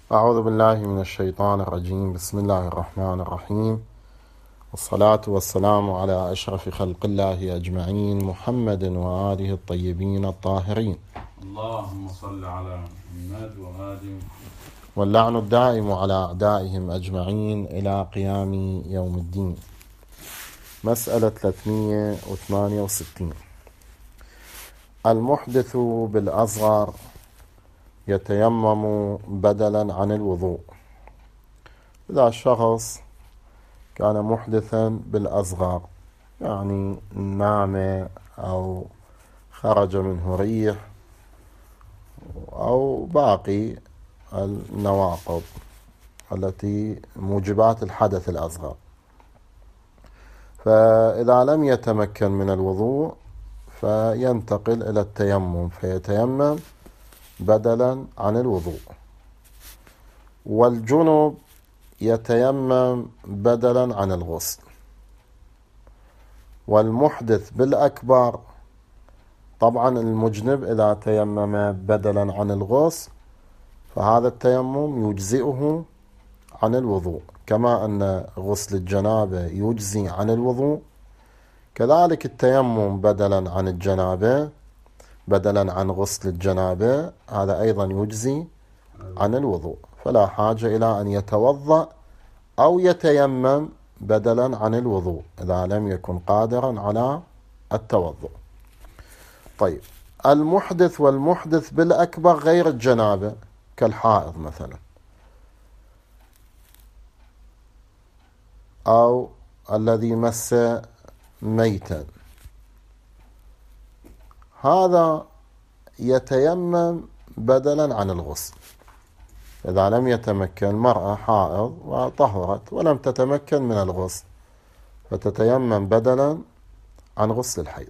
أعوذ بالله من الشيطان الرجيم. بسم الله الرحمن الرحيم، والصلاة والسلام على أشرف خلق الله أجمعين، محمد وآله الطيبين الطاهرين، اللهم صل على محمد وآله. واللعن الدائم على أعدائهم أجمعين إلى قيام يوم الدين. مسألة 368. المحدث بالأصغر يتيمم بدلا عن الوضوء. إذا الشخص كان محدثا بالأصغر، يعني نام أو خرج منه ريح أو باقي النواقض التي موجبات الحدث الأصغر، فإذا لم يتمكن من الوضوء فينتقل إلى التيمم، فيتيمم بدلا عن الوضوء. والجنب يتيمم بدلا عن الغسل. والمحدث بالأكبر، طبعا المجنب إذا تيمم بدلا عن الغسل فهذا التيمم يجزئه عن الوضوء، كما أن غسل الجنابة يجزي عن الوضوء، كذلك التيمم بدلا عن الجنابة، بدلا عن غسل الجنابة، هذا أيضا يجزي عن الوضوء، فلا حاجة إلى أن يتوضأ أو يتيمم بدلا عن الوضوء إذا لم يكن قادرا على التوضؤ. طيب، المحدث والمحدث بالأكبر غير الجنابة كالحائض مثلا، أو الذي مس ميتا، هذا يتيمم بدلا عن الغسل. إذا لم يتمكن، المرأة حائض وطهرت ولم تتمكن من الغسل فتتيمم بدلا عن غسل الحيض،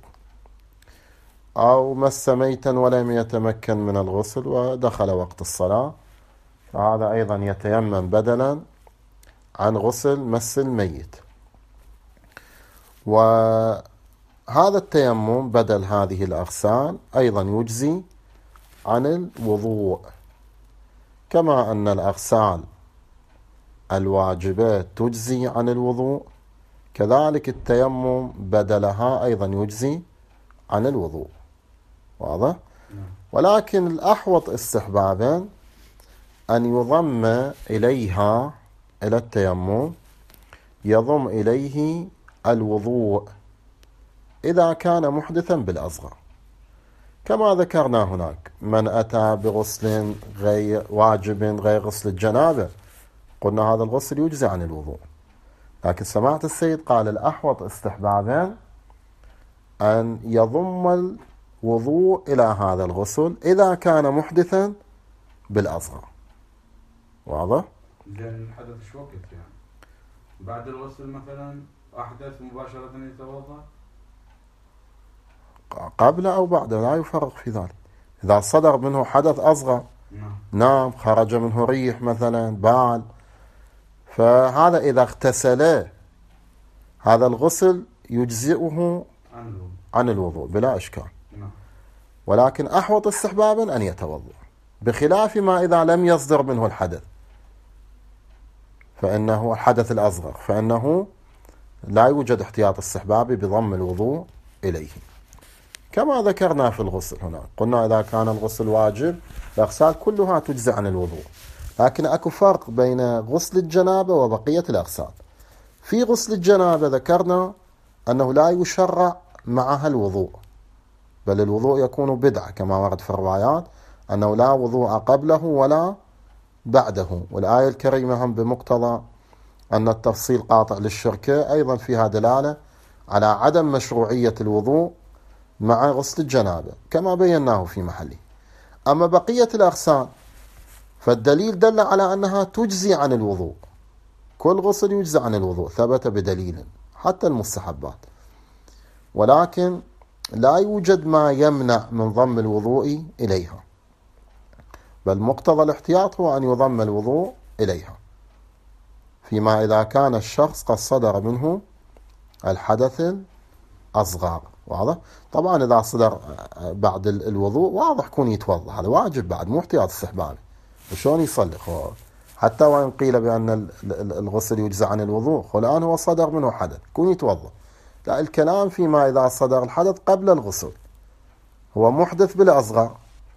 أو مس ميتا ولم يتمكن من الغسل ودخل وقت الصلاة، فهذا أيضا يتيمم بدلا عن غسل مس الميت. وهذا التيمم بدل هذه الأغسال أيضا يجزي عن الوضوء، كما أن الأغسال الواجبات تجزي عن الوضوء، كذلك التيمم بدلها أيضا يجزي عن الوضوء. واضح؟ ولكن الأحوط استحبابا أن يضم إليها، إلى التيمم يضم إليه الوضوء إذا كان محدثا بالأصغر، كما ذكرنا هناك. من أتى بغسل غير واجب غير غسل الجنابة، قلنا هذا الغسل يجزي عن الوضوء، لكن سمعت السيد قال الأحوط استحبابا أن يضم الوضوء إلى هذا الغسل إذا كان محدثا بالأصغر. واضح؟ لأن الحدث شو وقت يعني؟ بعد الغسل مثلا أحدث مباشرة يتوضأ؟ قبل أو بعد، لا يفرق في ذلك. إذا صدر منه حدث أصغر، نام، خرج منه ريح مثلا، بال، فهذا إذا اغتسل هذا الغسل يجزئه عن الوضوء بلا إشكال. ولكن أحوط استحبابا أن يتوضأ، بخلاف ما إذا لم يصدر منه الحدث، فإنه الحدث الأصغر، فإنه لا يوجد احتياط استحبابي بضم الوضوء إليه، كما ذكرنا في الغسل هنا. قلنا إذا كان الغسل واجب الأغسال كلها تجزي عن الوضوء، لكن أكو فرق بين غسل الجنابة وبقية الأغسال. في غسل الجنابة ذكرنا أنه لا يشرع معها الوضوء، بل الوضوء يكون بدعة، كما ورد في الروايات أنه لا وضوء قبله ولا بعده. والآية الكريمة هم بمقتضى أن التفصيل قاطع للشركة أيضا فيها دلالة على عدم مشروعية الوضوء مع غسل الجنابة، كما بيناه في محله. أما بقية الأغسال فالدليل دل على أنها تجزي عن الوضوء، كل غسل يجزي عن الوضوء، ثبت بدليل، حتى المستحبات، ولكن لا يوجد ما يمنع من ضم الوضوء إليها، بل مقتضى الاحتياط هو أن يضم الوضوء إليها، فيما إذا كان الشخص قد صدر منه الحدث الأصغر. واضح؟ طبعا إذا صدر بعد الوضوء واضح كون يتوضأ، هذا واجب بعد، مو احتياط استحبابي. وشون يصلي؟ حتى وإن قيل بأن الغسل يجزى عن الوضوء، الآن هو صدر منه حدث كون يتوضأ. لا، الكلام فيما إذا صدر الحدث قبل الغسل، هو محدث بالأصغر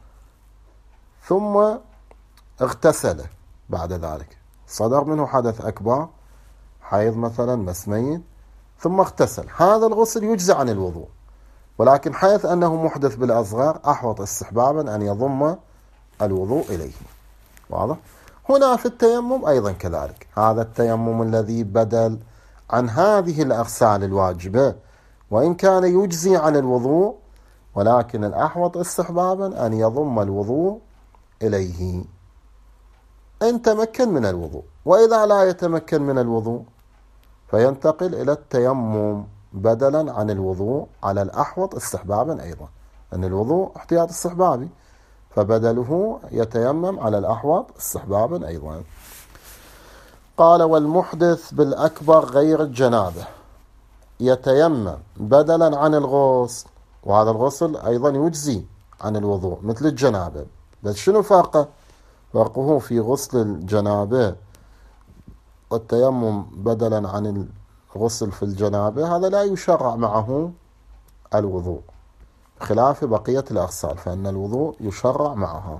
ثم اغتسل بعد ذلك، صدر منه حدث أكبر، حيض مثلا، مسمين، ثم اغتسل، هذا الغسل يجزى عن الوضوء. ولكن حيث أنه محدث بالأصغر أحوط استحبابا أن يضم الوضوء إليه. واضح؟ هنا في التيمم أيضا كذلك، هذا التيمم الذي بدل عن هذه الأغسال الواجبة وإن كان يجزي عن الوضوء، ولكن الأحوط استحبابا أن يضم الوضوء إليه إن تمكن من الوضوء. وإذا لا يتمكن من الوضوء فينتقل إلى التيمم بدلا عن الوضوء على الأحوط استحبابا أيضا، أن الوضوء احتياط استحبابي، فبدله يتيمم على الأحوط استحبابا أيضا. قال: والمحدث بالأكبر غير الجنابة يتيمم بدلا عن الغسل، وهذا الغسل أيضا يجزي عن الوضوء مثل الجنابة، بس شنو فرقه؟ فرقه في غسل الجنابة والتيمم بدلا عن الغسل في الجنابة، هذا لا يشرع معه الوضوء، خلاف بقية الأغسال فإن الوضوء يشرع معها.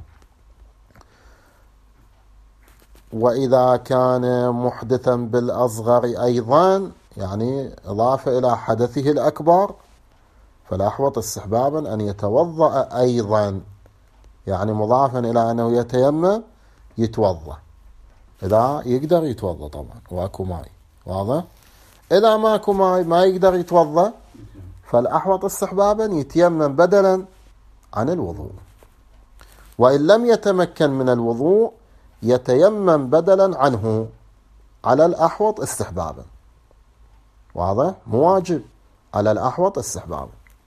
وإذا كان محدثا بالأصغر أيضا، يعني إضافة إلى حدثه الأكبر، فالأحوط استحبابا أن يتوضأ أيضا، يعني مضافا إلى أنه يتيمم يتوضأ، إذا يقدر يتوضأ طبعا وأكو ماء. واضح؟ إذا ماكو ماء ما يقدر يتوضأ، فالأحوط استحبابا يتيمم بدلا عن الوضوء. وإن لم يتمكن من الوضوء يتيمم بدلا عنه على الأحوط استحبابا. واضح؟ مواجب، على الأحوط استحبابا.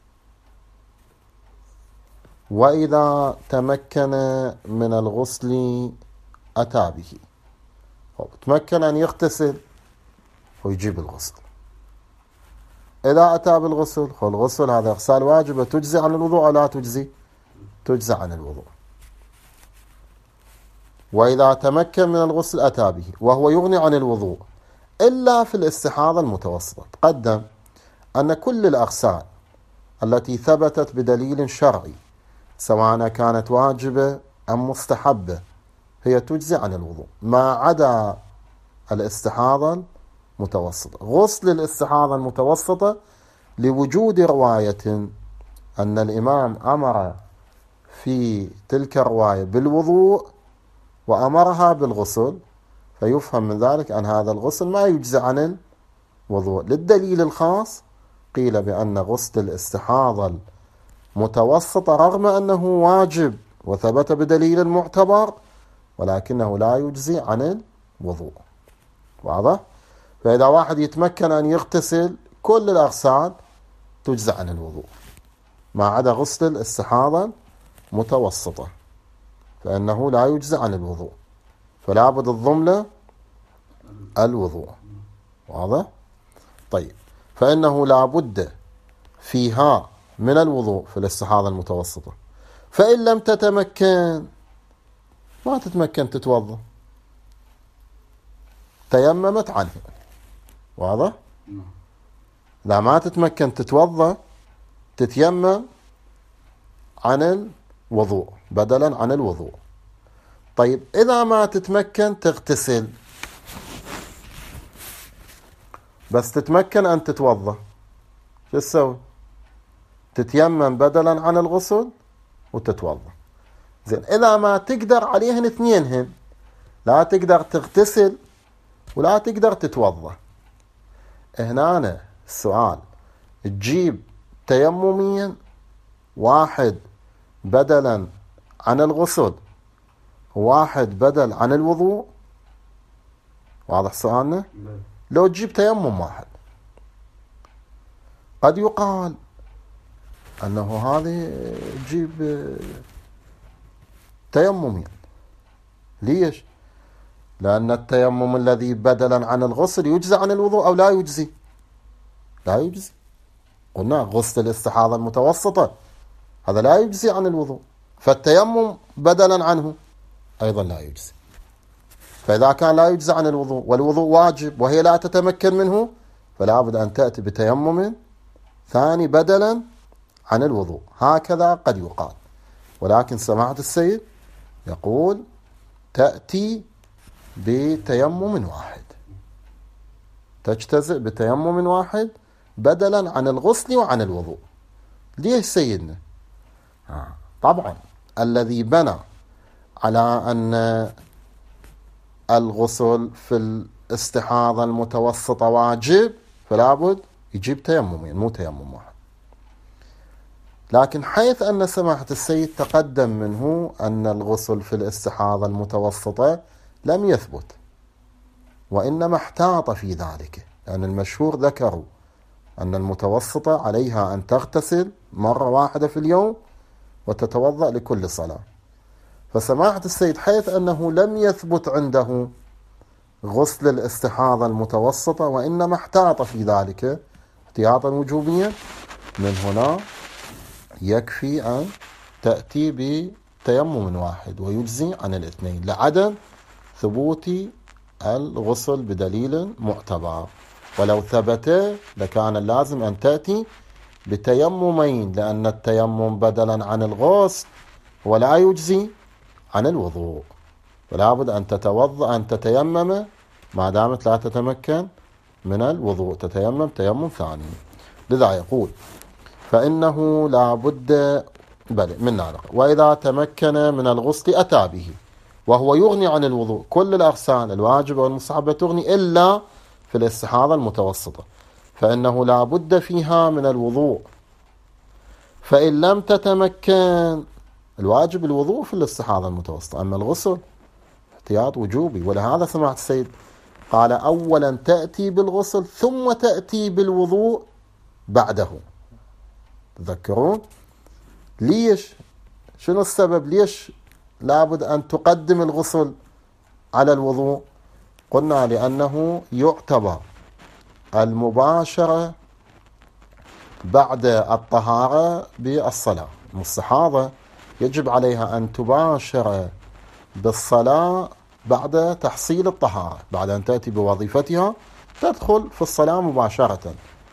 وإذا تمكن من الغسل أتى به، تمكن أن يغتسل ويجيب الغسل. إذا أتى بالغسل، الغسل هذا إغسال واجبة، تجزي عن الوضوء أو لا تجزي؟ تجزي عن الوضوء. وإذا تمكن من الغسل أتى به وهو يغني عن الوضوء إلا في الاستحاضة المتوسطة. تقدم أن كل الأغسال التي ثبتت بدليل شرعي سواء كانت واجبة أم مستحبة هي تجزي عن الوضوء، ما عدا الاستحاضة المتوسطة. غسل الاستحاضة المتوسطة لوجود رواية أن الإمام أمر في تلك الرواية بالوضوء وأمرها بالغسل، فيفهم من ذلك أن هذا الغسل ما يجزي عن الوضوء. للدليل الخاص قيل بأن غسل الاستحاضة المتوسطة رغم أنه واجب وثبت بدليل معتبر، ولكنه لا يجزي عن الوضوء. واضح؟ فإذا واحد يتمكن أن يغتسل كل الأغسال تجزي عن الوضوء ما عدا غسل الاستحاضة متوسطة، فإنه لا يجزي عن الوضوء، فلا بد الضمن الوضوء. واضح؟ طيب، فإنه لا بد فيها من الوضوء في الاستحاضة المتوسطة. فإن لم تتمكن، ما تتمكن تتوضأ، تيممت عنه. واضح؟ لا، ما تتمكن تتوضأ، تتيمم عن الوضوء بدلا عن الوضوء. طيب، إذا ما تتمكن تغتسل بس تتمكن أن تتوضأ، شو تسوي؟ تتيمم بدلا عن الغسل وتتوضأ. زين، إذا ما تقدر عليهن اثنينهن، لا تقدر تغتسل ولا تقدر تتوضأ، هنا السؤال تجيب تيمميا واحد بدلا عن الغسل وواحد بدل عن الوضوء؟ واضح سؤالنا؟ لو تجيب تيمم واحد قد يقال أنه هذه تجيب تيمميا. ليش؟ لأن التيمم الذي بدلا عن الغسل يجزي عن الوضوء أو لا يجزي؟ لا يجزي. قلنا غسل الاستحاضة المتوسطة هذا لا يجزي عن الوضوء، فالتيمم بدلا عنه أيضا لا يجزي. فإذا كان لا يجزى عن الوضوء والوضوء واجب وهي لا تتمكن منه، فلا بد أن تأتي بتيمم ثاني بدلا عن الوضوء. هكذا قد يقال، ولكن سماحة السيد يقول تأتي بتيمم واحد، تجتزئ بتيمم واحد بدلا عن الغسل وعن الوضوء. ليش سيدنا؟ طبعا الذي بنى على أن الغسل في الاستحاضة المتوسطة واجب فلا بد يجيب تيممين مو تيمم واحد. لكن حيث أن سماحة السيد تقدم منه أن الغسل في الاستحاضة المتوسطة لم يثبت، وإنما احتاط في ذلك، لأن المشهور ذكروا أن المتوسطة عليها أن تغتسل مرة واحدة في اليوم وتتوضأ لكل صلاة. فسماحة السيد حيث أنه لم يثبت عنده غسل الاستحاضة المتوسطة وإنما احتاط في ذلك احتياطا وجوبيا، من هنا يكفي أن تأتي بتيمم واحد ويجزي عن الاثنين لعدم ثبوت الغسل بدليل معتبر. ولو ثبت لكان اللازم أن تأتي بتيممين، لأن التيمم بدلا عن الغسل ولا يجزي عن الوضوء، فلا بد أن تتوضأ أن تتيمم ما دامت لا تتمكن من الوضوء، تتيمم تيمم ثاني. لذا يقول فإنه لا بد من نارق، وإذا تمكن من الغسل أتى به وهو يغني عن الوضوء. كل الأغسال الواجبة والمستحبة تغني إلا في الاستحاضة المتوسطة، فإنه لا بد فيها من الوضوء. فإن لم تتمكن، الواجب الوضوء في الاستحاضة المتوسطة، أما الغسل احتياط وجوبي. ولهذا سمعت السيد قال أولا تأتي بالغسل ثم تأتي بالوضوء بعده. تذكرون ليش؟ شنو السبب؟ ليش لابد أن تقدم الغسل على الوضوء؟ قلنا لأنه يعتبر المباشرة بعد الطهارة بالصلاة. المستحاضة يجب عليها أن تباشر بالصلاة بعد تحصيل الطهارة، بعد أن تأتي بوظيفتها تدخل في الصلاة مباشرة.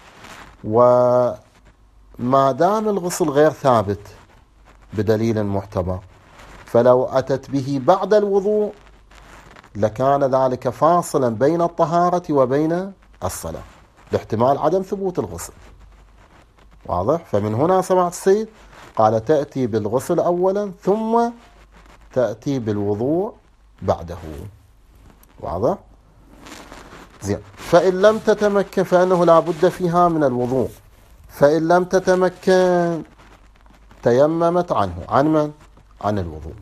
وما دام الغسل غير ثابت بدليل معتبر، فلو أتت به بعد الوضوء لكان ذلك فاصلا بين الطهارة وبين الصلاة لاحتمال عدم ثبوت الغسل. واضح؟ فمن هنا سمعت السيد قال تأتي بالغسل أولا ثم تأتي بالوضوء بعده. واضح؟ زين. فإن لم تتمكن فإنه لا بد فيها من الوضوء. فإن لم تتمكن تيممت عنه. عن من؟ عن الوضوء.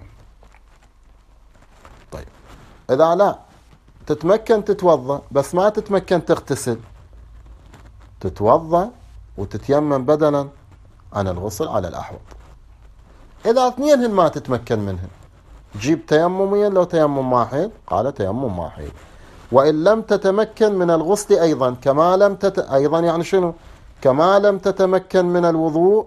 طيب إذا لا تتمكن تتوضأ بس ما تتمكن تغتسل، تتوضأ وتتيمم بدلا عن الغسل على الأحوط. إذا اثنين ما تتمكن منهن جيب تيممين. لو تيمم واحد قال تيمم واحد. وإن لم تتمكن من الغسل أيضا كما لم أيضا يعني شنو؟ كما لم تتمكن من الوضوء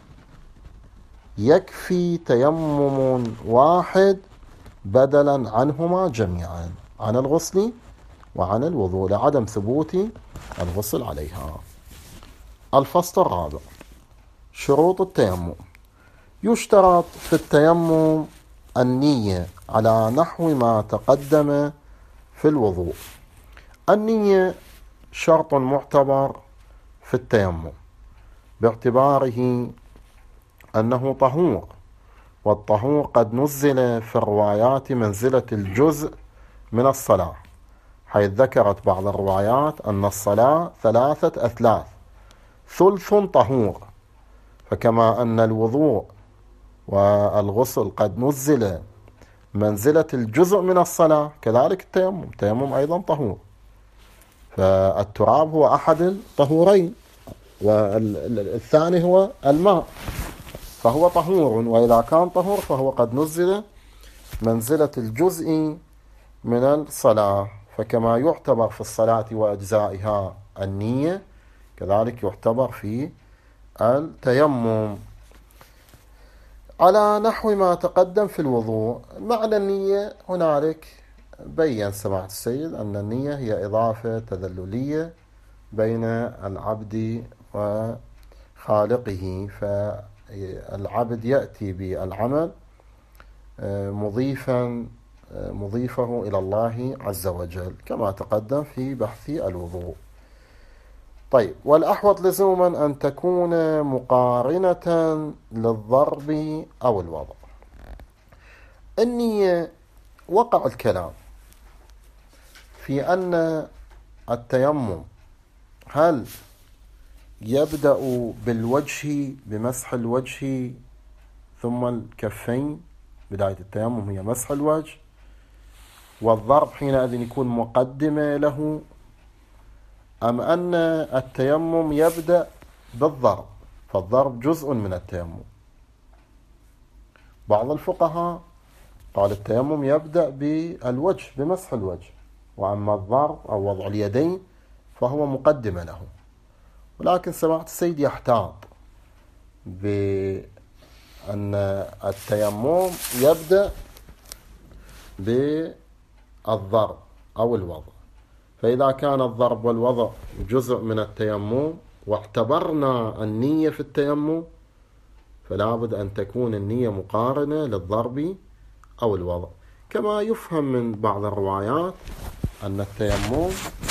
يكفي تيمم واحد بدلا عنهما جميعا، عن الغسل وعن الوضوء، لعدم ثبوت الغسل عليها. الفصل الرابع: شروط التيمم. يشترط في التيمم النية على نحو ما تقدم في الوضوء. النية شرط معتبر في التيمم باعتباره أنه طهور، والطهور قد نزل في الروايات منزلة الجزء من الصلاة، حيث ذكرت بعض الروايات أن الصلاة 3 أثلاث، ثلث طهور. فكما أن الوضوء والغسل قد نزل منزلة الجزء من الصلاة، كذلك التيمم أيضا طهور. فالتراب هو أحد الطهورين، والثاني هو الماء، فهو طهور. وإذا كان طهور فهو قد نزل منزلة الجزء من الصلاة. فكما يعتبر في الصلاة وأجزائها النية، كذلك يعتبر في التيمم على نحو ما تقدم في الوضوء. معنى النية هنالك بين سماحة السيد أن النية هي إضافة تذللية بين العبد وخالقه، فالعبد يأتي بالعمل مضيفه إلى الله عز وجل كما تقدم في بحث الوضوء. طيب، والأحوط لزوما أن تكون مقارنة للضرب أو الوضع. النية وقع الكلام في أن التيمم هل يبدأ بالوجه بمسح الوجه ثم الكفين، بداية التيمم هي مسح الوجه، والضرب حينئذ يكون مقدمة له، أم أن التيمم يبدأ بالضرب فالضرب جزء من التيمم؟ بعض الفقهاء قال التيمم يبدأ بالوجه بمسح الوجه، وأما الضرب أو وضع اليدين فهو مقدمة له. ولكن سماحة السيد يحتاط بأن التيمم يبدأ بالضرب أو الوضع، فإذا كان الضرب والوضع جزء من التيمم واعتبرنا النية في التيمم، فلا بد أن تكون النية مقارنة للضرب أو الوضع. كما يفهم من بعض الروايات أن التيمم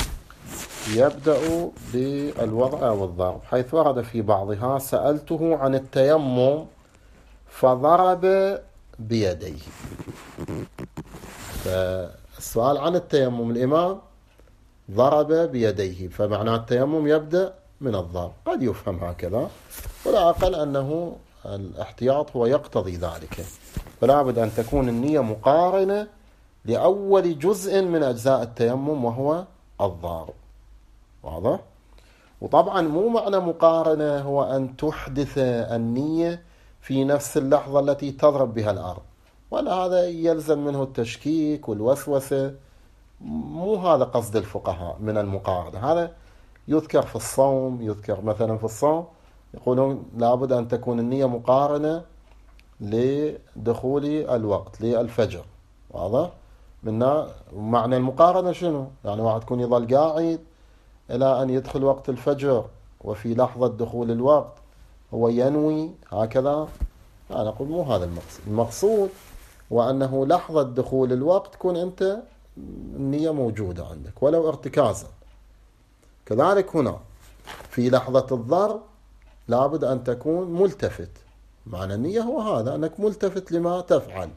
يبدأ بالوضع أو الضرب، حيث ورد في بعضها: سألته عن التيمم فضرب بيديه. فالسؤال عن التيمم الإمام ضرب بيديه، فمعنى التيمم يبدأ من الضرب. قد يفهم هكذا، ولا أقل أنه الاحتياط هو يقتضي ذلك، فلا بد أن تكون النية مقارنة لأول جزء من أجزاء التيمم وهو الضرب. واضح؟ وطبعا مو معنى مقارنة هو أن تحدث النية في نفس اللحظة التي تضرب بها الأرض، ولا هذا يلزم منه التشكيك والوسوسة. مو هذا قصد الفقهاء من المقارنة. هذا يذكر في الصوم، يذكر مثلا في الصوم يقولون لابد أن تكون النية مقارنة لدخول الوقت للفجر. واضح؟ معنى المقارنة شنو؟ يعني واحد يكون يظل قاعد إلى أن يدخل وقت الفجر، وفي لحظة دخول الوقت هو ينوي هكذا. أنا أقول مو هذا المقصود. المقصود وأنه لحظة دخول الوقت تكون أنت النية موجودة عندك ولو ارتكازا. كذلك هنا في لحظة الضرب لابد أن تكون ملتفت. معنى النية هو هذا، أنك ملتفت لما تفعل،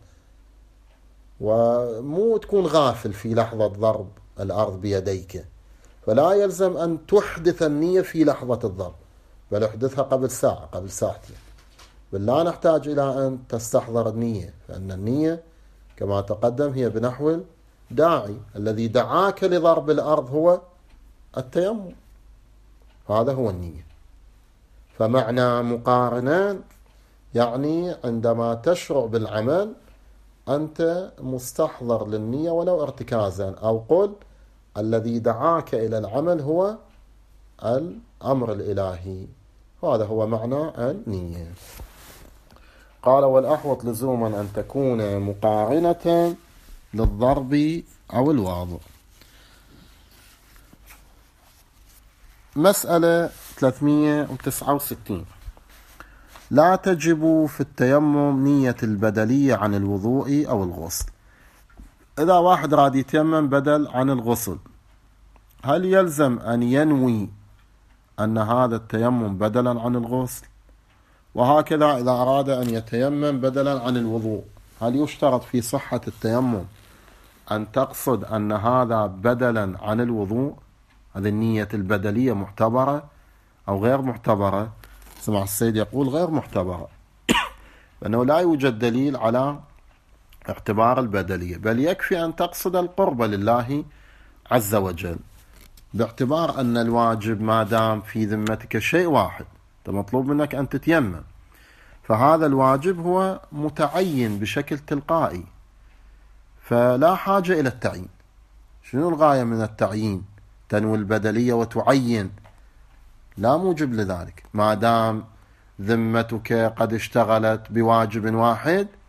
ومو تكون غافل في لحظة ضرب الأرض بيديك. فلا يلزم أن تحدث النية في لحظة الضرب، بل احدثها قبل ساعة قبل ساعتين، بل لا نحتاج إلى أن تستحضر النية، فإن النية كما تقدم هي بنحو داعي. الذي دعاك لضرب الأرض هو التيمم، هذا هو النية. فمعنى مقارنان يعني عندما تشرع بالعمل أنت مستحضر للنية ولو ارتكازا، أو قل الذي دعاك إلى العمل هو الأمر الإلهي. هذا هو معنى النية. قال: والأحوط لزوما أن تكون مقارنة للضرب أو الوضع. مسألة 369: لا تجب في التيمم نية البدلية عن الوضوء أو الغسل. إذا واحد راد يتيمم بدل عن الغسل، هل يلزم أن ينوي أن هذا التيمم بدلا عن الغسل؟ وهكذا إذا أراد أن يتيمم بدلا عن الوضوء، هل يشترط في صحة التيمم أن تقصد أن هذا بدلا عن الوضوء؟ هذه النية البدلية معتبرة أو غير معتبرة؟ سمع السيد يقول غير معتبرة، لأنه لا يوجد دليل على اعتبار البدلية، بل يكفي أن تقصد القرب لله عز وجل، باعتبار أن الواجب ما دام في ذمتك شيء واحد، مطلوب منك أن تتيمم، فهذا الواجب هو متعين بشكل تلقائي، فلا حاجة إلى التعيين. شنو الغاية من التعيين؟ تنوي البدلية وتعين، لا موجب لذلك. ما دام ذمتك قد اشتغلت بواجب واحد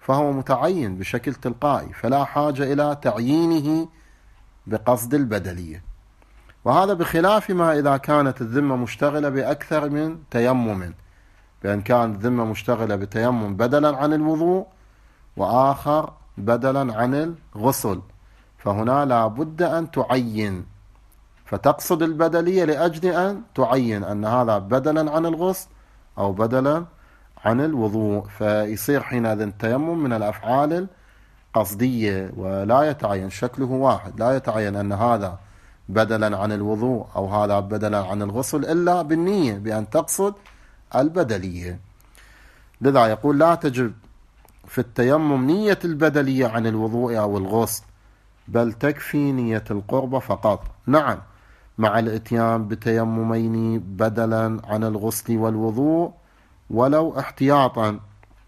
فهو متعين بشكل تلقائي، فلا حاجة إلى تعيينه بقصد البدلية. وهذا بخلاف ما إذا كانت الذمة مشتغلة بأكثر من تيمم، بأن كانت الذمة مشتغلة بتيمم بدلا عن الوضوء وآخر بدلا عن الغسل، فهنا لا بد أن تعين، فتقصد البدلية لأجل أن تعين أن هذا بدلا عن الغسل أو بدلا عن الوضوء، فيصير حينئذ التيمم من الأفعال القصدية ولا يتعين، شكله واحد، لا يتعين أن هذا بدلا عن الوضوء أو هذا بدلا عن الغسل إلا بالنية بأن تقصد البدلية. لذا يقول لا تجب في التيمم نية البدلية عن الوضوء أو الغسل، بل تكفي نية القربة فقط. نعم، مع الاتيان بتيممين بدلا عن الغسل والوضوء ولو احتياطا.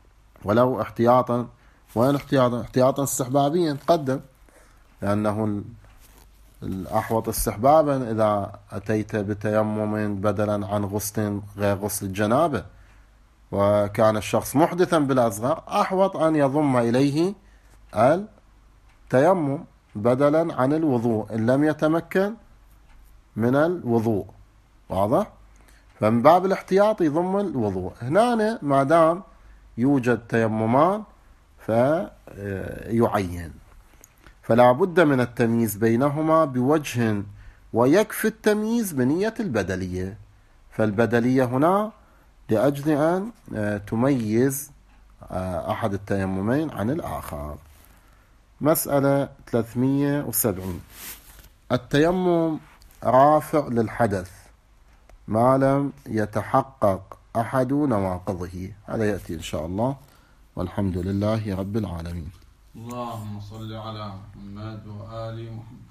وين احتياطا استحبابيا تقدم، لأنه الأحوط استحبابا إذا أتيت بتيمم بدلا عن غسل غير غسل الجنابة وكان الشخص محدثا بالأصغر، أحوط أن يضم إليه التيمم بدلا عن الوضوء إن لم يتمكن من الوضوء. واضح؟ فمن باب الاحتياط يضم الوضوء. هنا ما دام يوجد تيممان فيعين، فلا بد من التمييز بينهما بوجه، ويكفي التمييز بنية البدلية. فالبدلية هنا لأجل أن تميز أحد التيممين عن الآخر. مسألة 370. التيمم رافع للحدث ما لم يتحقق أحد نواقضه. هذا يأتي إن شاء الله، والحمد لله رب العالمين. اللهم صل على محمد وآل محمد.